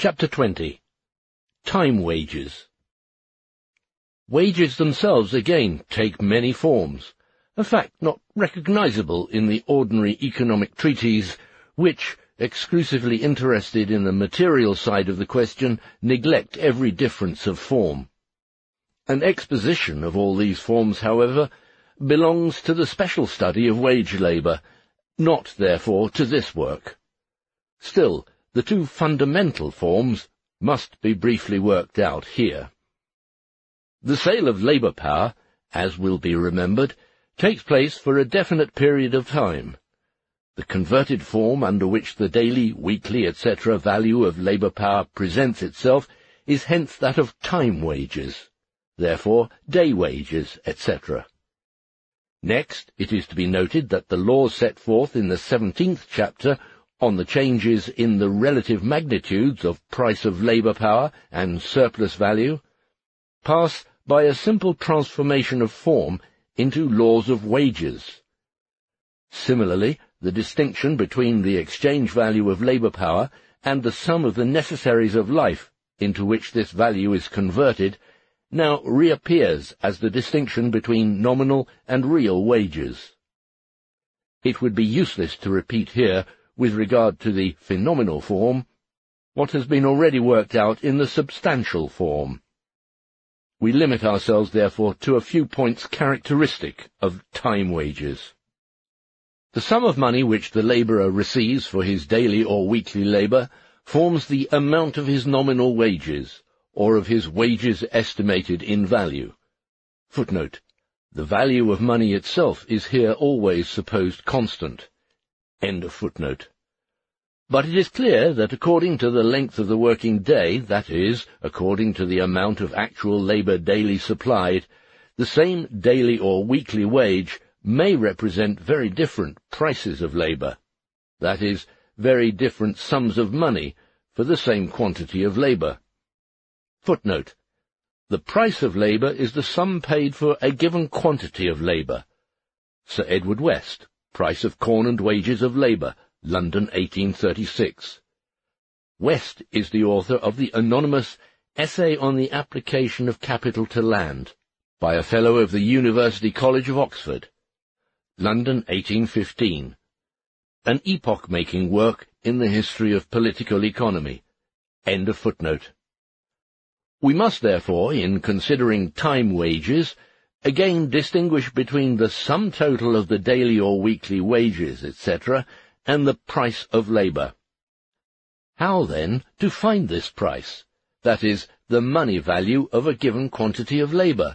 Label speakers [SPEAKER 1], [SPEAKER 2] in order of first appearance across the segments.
[SPEAKER 1] Chapter 20. Time wages. Wages themselves again take many forms, a fact not recognizable in the ordinary economic treatises which, exclusively interested in the material side of the question, neglect every difference of form. An exposition of all these forms, however, belongs to the special study of wage labour, not, therefore, to this work. Still, the two fundamental forms must be briefly worked out here. The sale of labour power, as will be remembered, takes place for a definite period of time. The converted form under which the daily, weekly, etc. value of labour power presents itself is hence that of time wages, therefore day wages, etc. Next, it is to be noted that the laws set forth in the 17th chapter on the changes in the relative magnitudes of price of labour power and surplus value pass by a simple transformation of form into laws of wages. Similarly, the distinction between the exchange value of labour power and the sum of the necessaries of life into which this value is converted now reappears as the distinction between nominal and real wages. It would be useless to repeat here, with regard to the phenomenal form, what has been already worked out in the substantial form. We limit ourselves, therefore, to a few points characteristic of time wages. The sum of money which the labourer receives for his daily or weekly labour forms the amount of his nominal wages, or of his wages estimated in value. Footnote: the value of money itself is here always supposed constant. End of footnote. But it is clear that according to the length of the working day, that is, according to the amount of actual labour daily supplied, the same daily or weekly wage may represent very different prices of labour, that is, very different sums of money for the same quantity of labour. Footnote: the price of labour is the sum paid for a given quantity of labour. Sir Edward West, Price of Corn and Wages of Labour, London, 1836. West is the author of the anonymous Essay on the Application of Capital to Land, by a Fellow of the University College of Oxford, London, 1815. An epoch-making work in the history of political economy. End of footnote. We must, therefore, in considering time wages, again distinguish between the sum total of the daily or weekly wages, etc., and the price of labour. How, then, to find this price, that is, the money value of a given quantity of labour?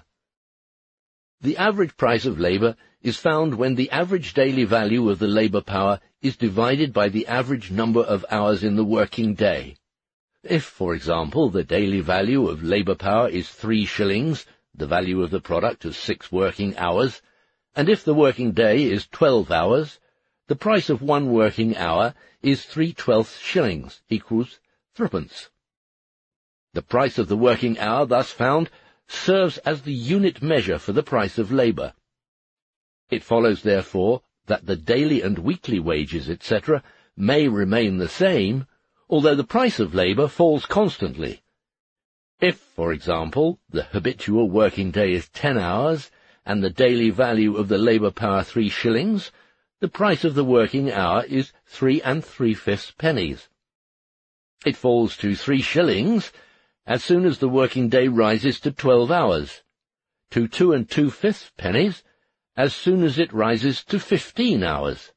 [SPEAKER 1] The average price of labour is found when the average daily value of the labour power is divided by the average number of hours in the working day. If, for example, the daily value of labour power is 3 shillings, the value of the product of 6 working hours, and if the working day is 12 hours, the price of 1 working hour is 3/12 shillings, equals 3d. The price of the working hour thus found serves as the unit measure for the price of labour. It follows, therefore, that the daily and weekly wages, etc., may remain the same, although the price of labour falls constantly. If, for example, the habitual working day is 10 hours, and the daily value of the labour power 3 shillings, the price of the working hour is 3 3/5 pennies. It falls to 3 shillings as soon as the working day rises to 12 hours, to 2 2/5 pennies as soon as it rises to 15 hours.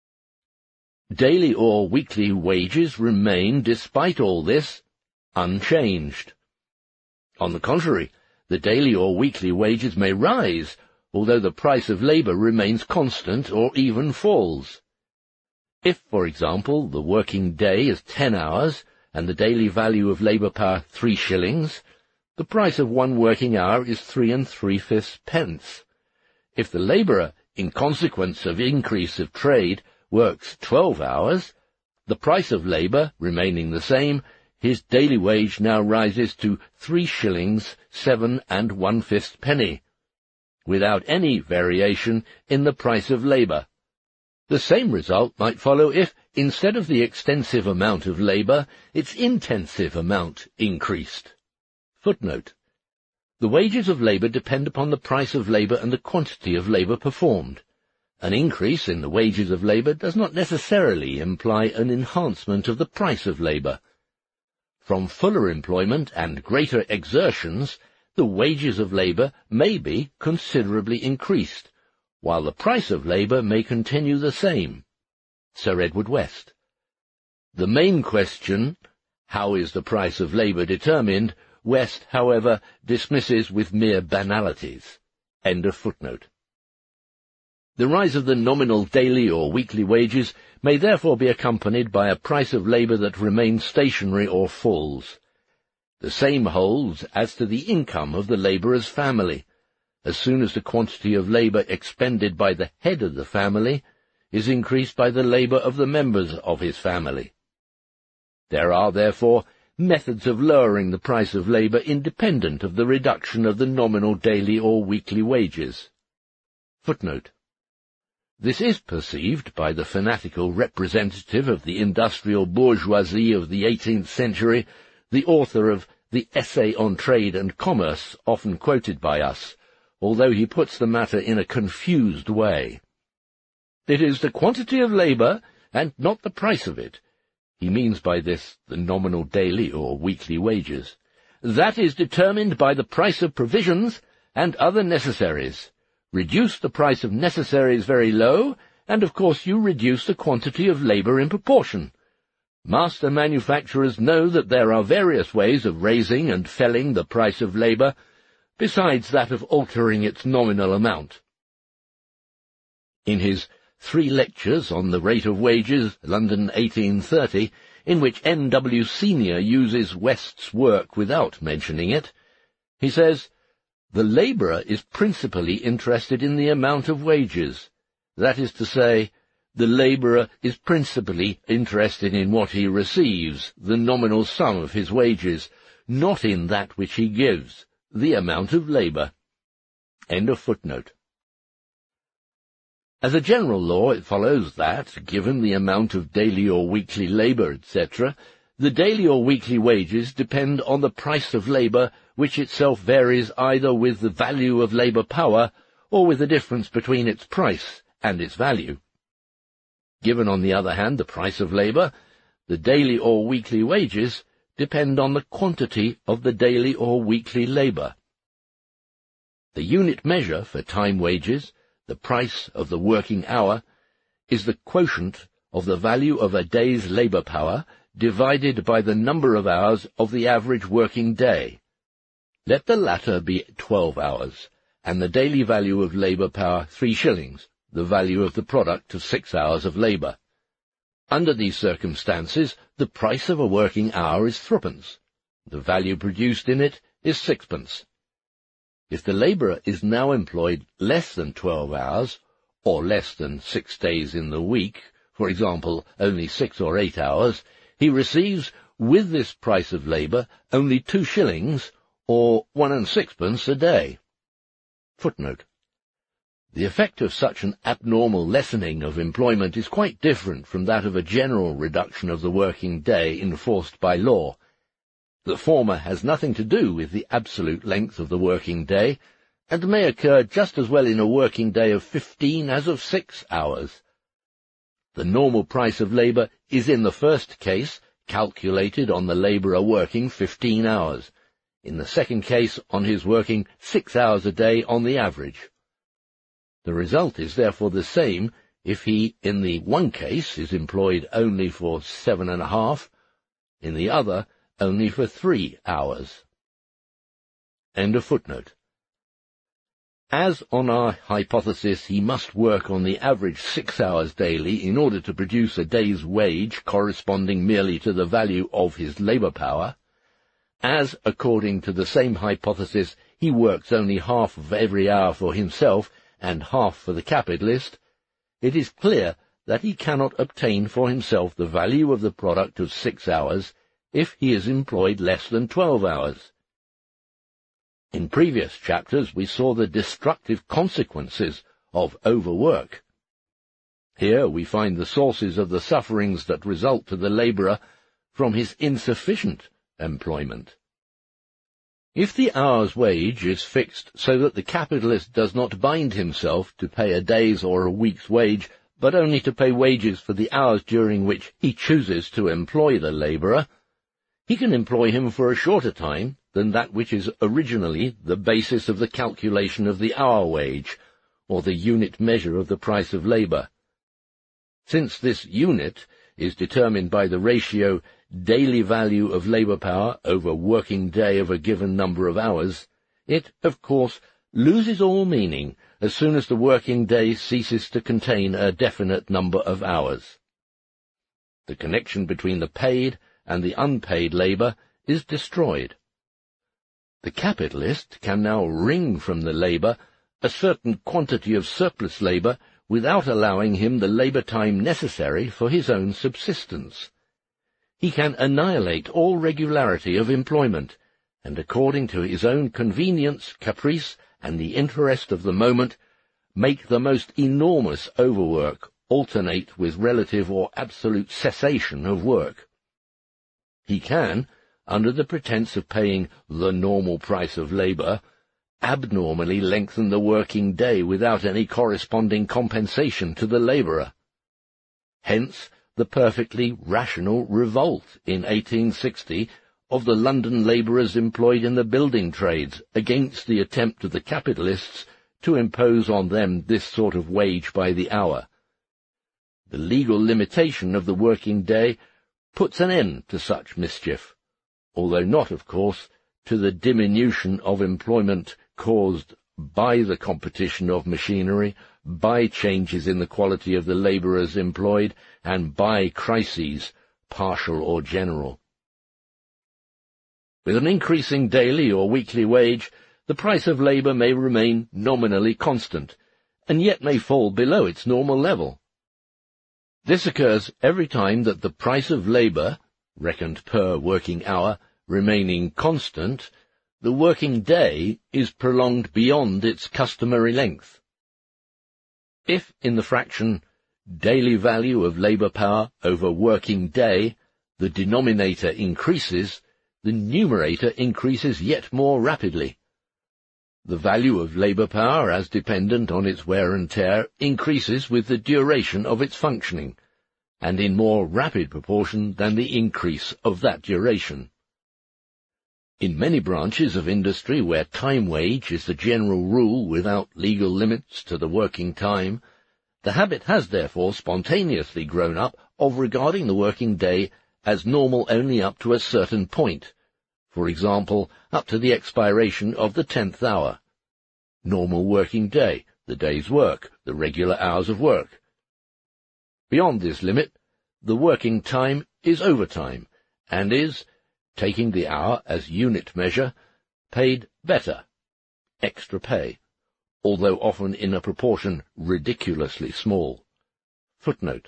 [SPEAKER 1] Daily or weekly wages remain, despite all this, unchanged. On the contrary, the daily or weekly wages may rise, although the price of labour remains constant or even falls. If, for example, the working day is 10 hours, and the daily value of labour power 3 shillings, the price of 1 working hour is 3 3/5 pence. If the labourer, in consequence of increase of trade, works 12 hours, the price of labour remaining the same, his daily wage now rises to 3 shillings 7 1/5 penny, without any variation in the price of labour. The same result might follow if, instead of the extensive amount of labour, its intensive amount increased. Footnote: the wages of labour depend upon the price of labour and the quantity of labour performed. An increase in the wages of labour does not necessarily imply an enhancement of the price of labour. From fuller employment and greater exertions, the wages of labour may be considerably increased, while the price of labour may continue the same. Sir Edward West. The main question, how is the price of labour determined, West, however, dismisses with mere banalities. End of footnote. The rise of the nominal daily or weekly wages may therefore be accompanied by a price of labour that remains stationary or falls. The same holds as to the income of the labourer's family. As soon as the quantity of labour expended by the head of the family is increased by the labour of the members of his family. There are, therefore, methods of lowering the price of labour independent of the reduction of the nominal daily or weekly wages. Footnote: this is perceived by the fanatical representative of the industrial bourgeoisie of the 18th century, the author of the Essay on Trade and Commerce, often quoted by us, although he puts the matter in a confused way. It is the quantity of labour, and not the price of it. He means by this the nominal daily or weekly wages. That is determined by the price of provisions and other necessaries. Reduce the price of necessaries very low, and of course you reduce the quantity of labour in proportion. Master manufacturers know that there are various ways of raising and felling the price of labour, besides that of altering its nominal amount. In his 3 lectures on the rate of wages, London 1830, in which N.W. Senior uses West's work without mentioning it, he says, the labourer is principally interested in the amount of wages. That is to say, the labourer is principally interested in what he receives, the nominal sum of his wages, not in that which he gives, the amount of labour. End of footnote. As a general law, it follows that, given the amount of daily or weekly labour, etc., the daily or weekly wages depend on the price of labour, which itself varies either with the value of labour power or with the difference between its price and its value. Given, on the other hand, the price of labour, the daily or weekly wages depend on the quantity of the daily or weekly labour. The unit measure for time wages, the price of the working hour, is the quotient of the value of a day's labour power divided by the number of hours of the average working day. Let the latter be 12 hours, and the daily value of labour power 3 shillings, the value of the product of 6 hours of labour. Under these circumstances, the price of a working hour is 3d. The value produced in it is 6d. If the labourer is now employed less than 12 hours, or less than 6 days in the week, for example, only 6 or 8 hours, he receives, with this price of labour, only 2 shillings, or 1 6d a day. Footnote: the effect of such an abnormal lessening of employment is quite different from that of a general reduction of the working day enforced by law. The former has nothing to do with the absolute length of the working day, and may occur just as well in a working day of 15 as of 6 hours. The normal price of labour is in the first case calculated on the labourer working 15 hours, in the second case on his working 6 hours a day on the average. The result is therefore the same if he, in the one case, is employed only for 7.5, in the other only for 3 hours. End of footnote. As on our hypothesis he must work on the average 6 hours daily in order to produce a day's wage corresponding merely to the value of his labour power, as, according to the same hypothesis, he works only half of every hour for himself and half for the capitalist, it is clear that he cannot obtain for himself the value of the product of 6 hours if he is employed less than 12 hours. In previous chapters we saw the destructive consequences of overwork. Here we find the sources of the sufferings that result to the labourer from his insufficient employment. If the hour's wage is fixed so that the capitalist does not bind himself to pay a day's or a week's wage, but only to pay wages for the hours during which he chooses to employ the labourer, he can employ him for a shorter time than that which is originally the basis of the calculation of the hour wage, or the unit measure of the price of labour. Since this unit is determined by the ratio daily value of labour power over working day of a given number of hours, it, of course, loses all meaning as soon as the working day ceases to contain a definite number of hours. The connection between the paid and the unpaid labour is destroyed. The capitalist can now wring from the labourer a certain quantity of surplus labour without allowing him the labour time necessary for his own subsistence. He can annihilate all regularity of employment, and according to his own convenience, caprice, and the interest of the moment, make the most enormous overwork alternate with relative or absolute cessation of work. He can, under the pretence of paying the normal price of labour, abnormally lengthen the working day without any corresponding compensation to the labourer. Hence the perfectly rational revolt in 1860 of the London labourers employed in the building trades against the attempt of the capitalists to impose on them this sort of wage by the hour. The legal limitation of the working day puts an end to such mischief, although not, of course, to the diminution of employment caused by the competition of machinery, by changes in the quality of the labourers employed, and by crises, partial or general. With an increasing daily or weekly wage, the price of labour may remain nominally constant, and yet may fall below its normal level. This occurs every time that the price of labour, reckoned per working hour, remaining constant, the working day is prolonged beyond its customary length. If in the fraction daily value of labour power over working day the denominator increases, the numerator increases yet more rapidly. The value of labour power, as dependent on its wear and tear, increases with the duration of its functioning, and in more rapid proportion than the increase of that duration. In many branches of industry where time wage is the general rule without legal limits to the working time, the habit has therefore spontaneously grown up of regarding the working day as normal only up to a certain point, for example, up to the expiration of the 10th hour. Normal working day, the day's work, the regular hours of work. Beyond this limit, the working time is overtime, and is, taking the hour as unit measure, paid better, extra pay, although often in a proportion ridiculously small. Footnote.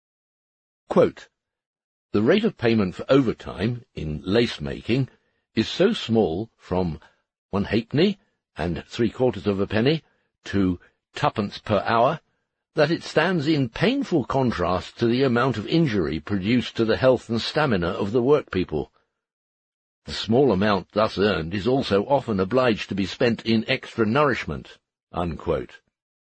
[SPEAKER 1] Quote, the rate of payment for overtime in lace-making is so small, from 1 halfpenny and 3/4 penny to 2d per hour, that it stands in painful contrast to the amount of injury produced to the health and stamina of the workpeople. The small amount thus earned is also often obliged to be spent in extra nourishment. Unquote.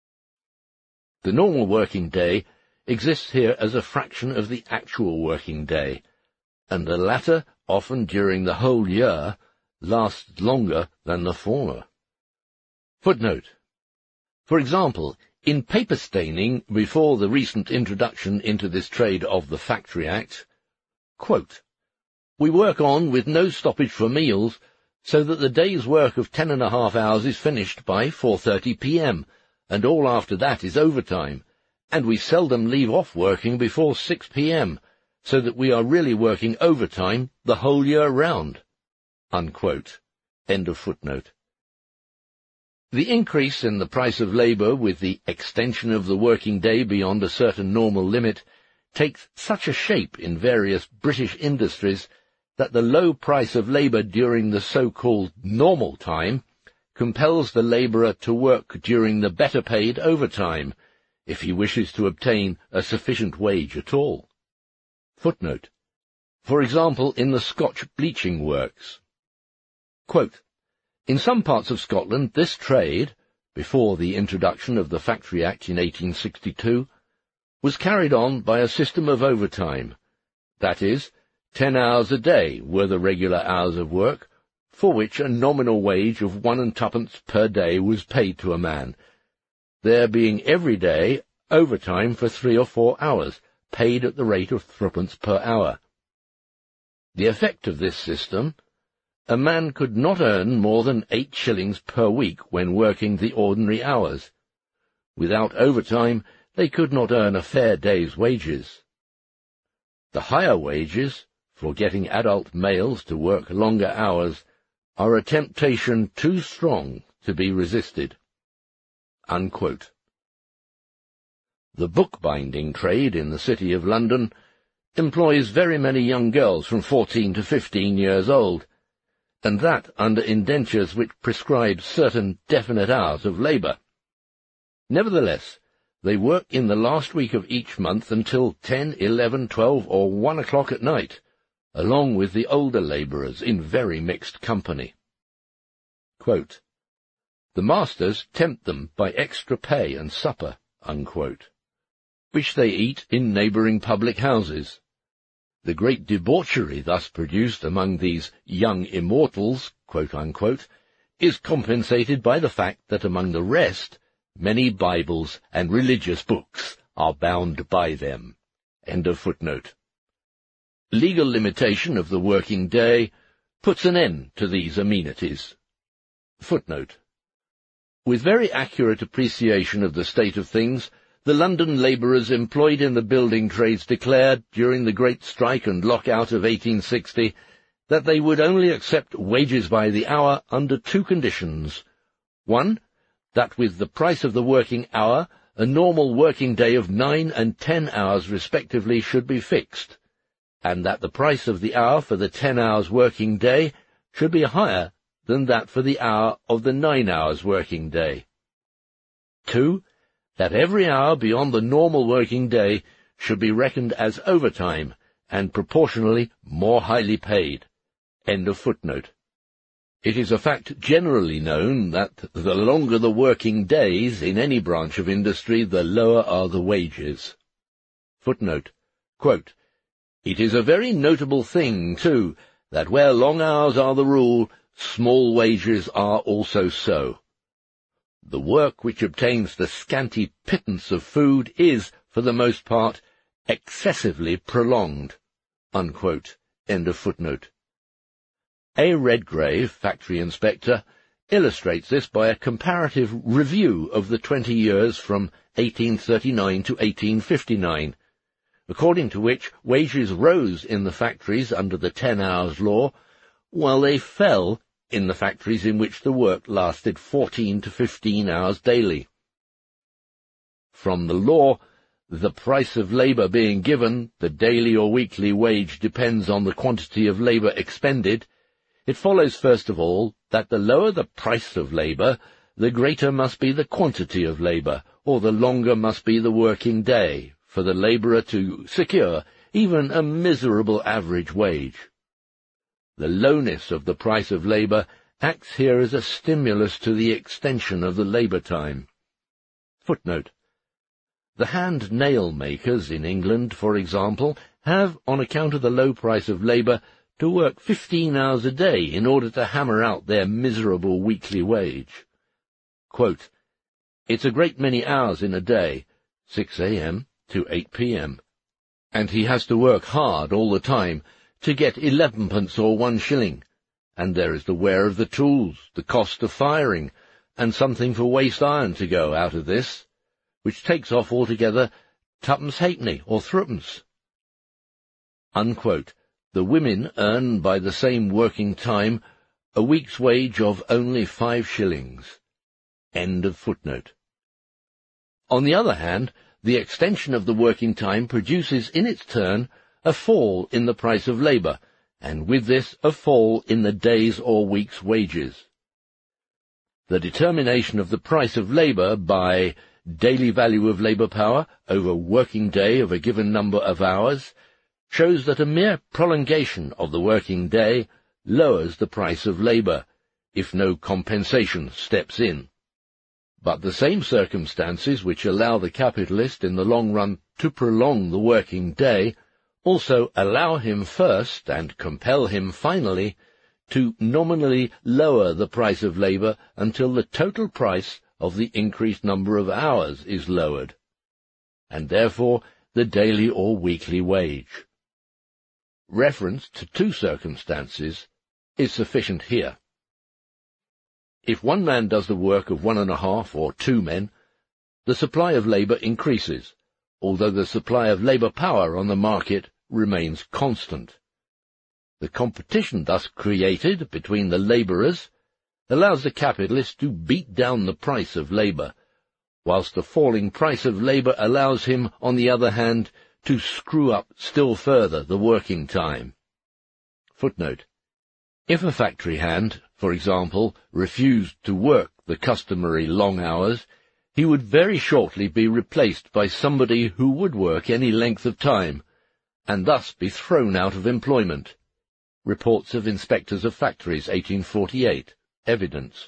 [SPEAKER 1] The normal working day exists here as a fraction of the actual working day, and the latter, often during the whole year, lasts longer than the former. Footnote. For example, in paper staining before the recent introduction into this trade of the Factory Act, quote, we work on with no stoppage for meals, so that the day's work of 10.5 hours is finished by 4:30 p.m., and all after that is overtime, and we seldom leave off working before 6 p.m., so that we are really working overtime the whole year round. Unquote. End of footnote. The increase in the price of labour with the extension of the working day beyond a certain normal limit takes such a shape in various British industries that the low price of labour during the so-called normal time compels the labourer to work during the better-paid overtime, if he wishes to obtain a sufficient wage at all. Footnote. For example, in the Scotch bleaching works. Quote, in some parts of Scotland this trade, before the introduction of the Factory Act in 1862, was carried on by a system of overtime. That is, 10 hours a day were the regular hours of work, for which a nominal wage of 1 2d per day was paid to a man, there being every day overtime for 3 or 4 hours, paid at the rate of 3d per hour. The effect of this system: a man could not earn more than 8 shillings per week when working the ordinary hours. Without overtime, they could not earn a fair day's wages. The higher wages, for getting adult males to work longer hours, are a temptation too strong to be resisted. Unquote. The bookbinding trade in the City of London employs very many young girls from 14 to 15 years old, and that under indentures which prescribe certain definite hours of labour. Nevertheless, they work in the last week of each month until 10, 11, 12, or 1 o'clock at night, along with the older labourers in very mixed company. Quote, the masters tempt them by extra pay and supper, unquote, which they eat in neighbouring public houses. The great debauchery thus produced among these young immortals, quote unquote, is compensated by the fact that among the rest many Bibles and religious books are bound by them. End of footnote. Legal limitation of the working day puts an end to these amenities. Footnote. With very accurate appreciation of the state of things, the London labourers employed in the building trades declared, during the Great Strike and Lockout of 1860, that they would only accept wages by the hour under 2 conditions. 1, that with the price of the working hour, a normal working day of 9 and 10 hours respectively should be fixed, and that the price of the hour for the 10 hours working day should be higher than that for the hour of the 9 hours working day. 2, that every hour beyond the normal working day should be reckoned as overtime, and proportionally more highly paid. End of footnote. It is a fact generally known that the longer the working days in any branch of industry, the lower are the wages. Footnote. Quote, it is a very notable thing, too, that where long hours are the rule, small wages are also so. The work which obtains the scanty pittance of food is, for the most part, excessively prolonged. Unquote. End of footnote. A. Redgrave, factory inspector, illustrates this by a comparative review of the 20 years from 1839 to 1859, according to which wages rose in the factories under the 10 hours law, while they fell in the factories in which the work lasted 14 to 15 hours daily. From the law, the price of labour being given, the daily or weekly wage depends on the quantity of labour expended, it follows first of all that the lower the price of labour, the greater must be the quantity of labour, or the longer must be the working day, for the labourer to secure even a miserable average wage. The lowness of the price of labour acts here as a stimulus to the extension of the labour time. Footnote. The hand nail makers in England, for example, have, on account of the low price of labour, to work 15 hours a day in order to hammer out their miserable weekly wage. Quote, it's a great many hours in a day, 6 a.m. to 8 p.m., and he has to work hard all the time to get 11pence or 1 shilling, and there is the wear of the tools, the cost of firing, and something for waste iron to go out of this, which takes off altogether 2 halfpenny or 3pence. Unquote. The women earn by the same working time a week's wage of only 5 shillings. End of footnote. On the other hand, the extension of the working time produces in its turn a fall in the price of labour, and with this a fall in the day's or week's wages. The determination of the price of labour by daily value of labour power over working day of a given number of hours shows that a mere prolongation of the working day lowers the price of labour, if no compensation steps in. But the same circumstances which allow the capitalist in the long run to prolong the working day also allow him first, and compel him finally, to nominally lower the price of labour until the total price of the increased number of hours is lowered, and therefore the daily or weekly wage. Reference to two circumstances is sufficient here. If one man does the work of 1.5 or 2 men, the supply of labour increases, although the supply of labour power on the market remains constant. The competition thus created between the labourers allows the capitalist to beat down the price of labour, whilst the falling price of labour allows him, on the other hand, to screw up still further the working time. Footnote: if a factory hand, for example, refused to work the customary long hours, he would very shortly be replaced by somebody who would work any length of time, and thus be thrown out of employment. Reports of Inspectors of Factories, 1848. Evidence.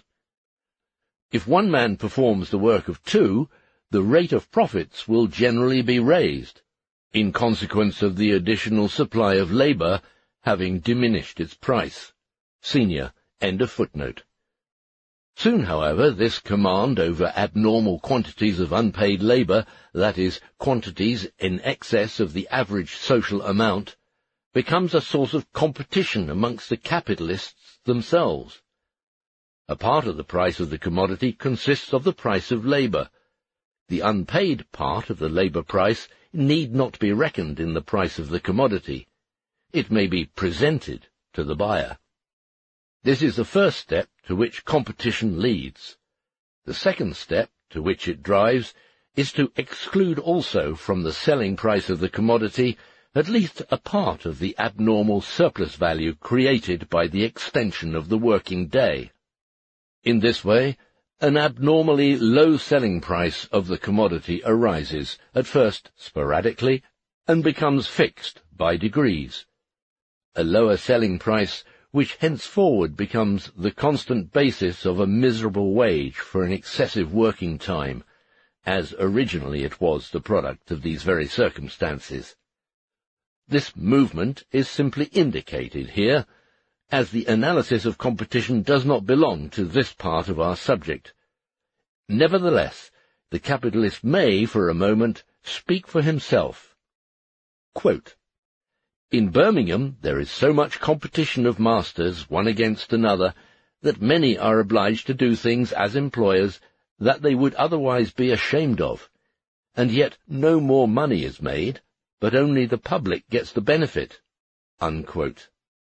[SPEAKER 1] If one man performs the work of 2, the rate of profits will generally be raised, in consequence of the additional supply of labour having diminished its price. Senior. End of footnote. Soon, however, this command over abnormal quantities of unpaid labour, that is, quantities in excess of the average social amount, becomes a source of competition amongst the capitalists themselves. A part of the price of the commodity consists of the price of labour. The unpaid part of the labour price need not be reckoned in the price of the commodity. It may be presented to the buyer. This is the first step to which competition leads. The second step to which it drives is to exclude also from the selling price of the commodity at least a part of the abnormal surplus value created by the extension of the working day. In this way, an abnormally low selling price of the commodity arises, at first sporadically, and becomes fixed by degrees. A lower selling price which henceforward becomes the constant basis of a miserable wage for an excessive working time, as originally it was the product of these very circumstances. This movement is simply indicated here, as the analysis of competition does not belong to this part of our subject. Nevertheless, the capitalist may, for a moment, speak for himself. Quote, in Birmingham there is so much competition of masters, one against another, that many are obliged to do things as employers that they would otherwise be ashamed of, and yet no more money is made, but only the public gets the benefit. Unquote.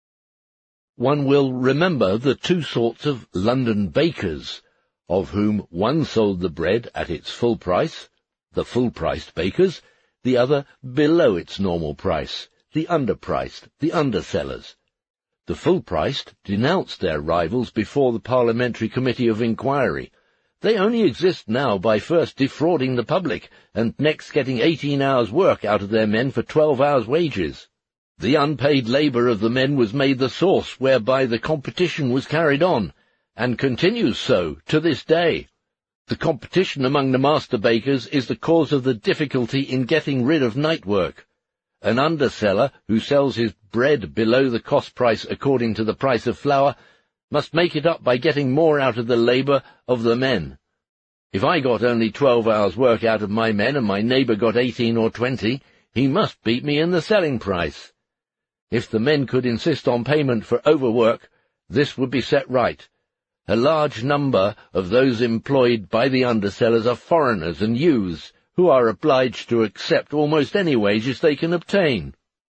[SPEAKER 1] One will remember the 2 sorts of London bakers, of whom one sold the bread at its full price, the full-priced bakers, the other below its normal price, the underpriced, the undersellers. The full-priced denounced their rivals before the Parliamentary Committee of Inquiry. They only exist now by first defrauding the public, and next getting 18 hours' work out of their men for 12 hours' wages. The unpaid labour of the men was made the source whereby the competition was carried on, and continues so to this day. The competition among the master bakers is the cause of the difficulty in getting rid of night work. An underseller who sells his bread below the cost price according to the price of flour must make it up by getting more out of the labour of the men. If I got only 12 hours' work out of my men and my neighbour got 18 or 20, he must beat me in the selling price. If the men could insist on payment for overwork, this would be set right. A large number of those employed by the undersellers are foreigners and youths, who are obliged to accept almost any wages they can obtain.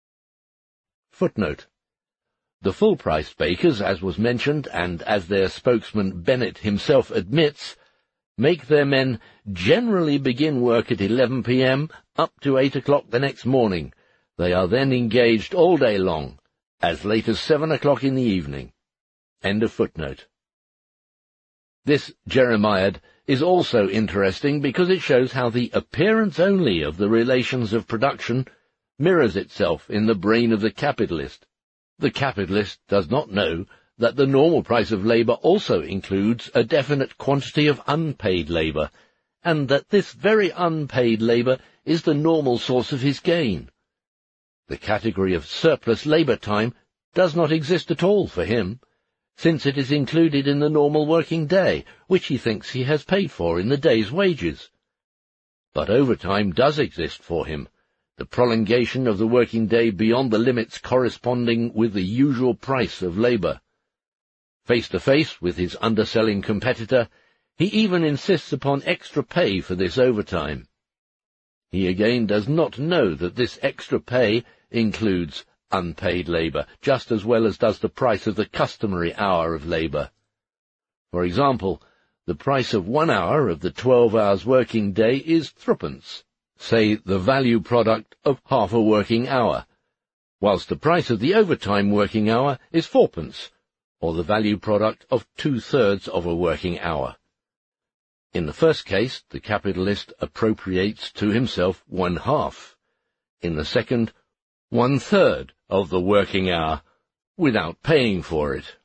[SPEAKER 1] Footnote. The full-priced bakers, as was mentioned, and as their spokesman Bennett himself admits, make their men generally begin work at 11 p.m. up to 8 o'clock the next morning. They are then engaged all day long, as late as 7 o'clock in the evening. End of footnote. This Jeremiad is also interesting because it shows how the appearance only of the relations of production mirrors itself in the brain of the capitalist. The capitalist does not know that the normal price of labour also includes a definite quantity of unpaid labour, and that this very unpaid labour is the normal source of his gain. The category of surplus labour time does not exist at all for him, since it is included in the normal working day, which he thinks he has paid for in the day's wages. But overtime does exist for him, the prolongation of the working day beyond the limits corresponding with the usual price of labour. Face to face with his underselling competitor, he even insists upon extra pay for this overtime. He again does not know that this extra pay includes unpaid labour, just as well as does the price of the customary hour of labour. For example, the price of 1 hour of the 12 hours working day is threepence, say the value product of half a working hour, whilst the price of the overtime working hour is fourpence, or the value product of 2/3 of a working hour. In the first case, the capitalist appropriates to himself 1/2. In the second, 1/3 of the working hour, without paying for it.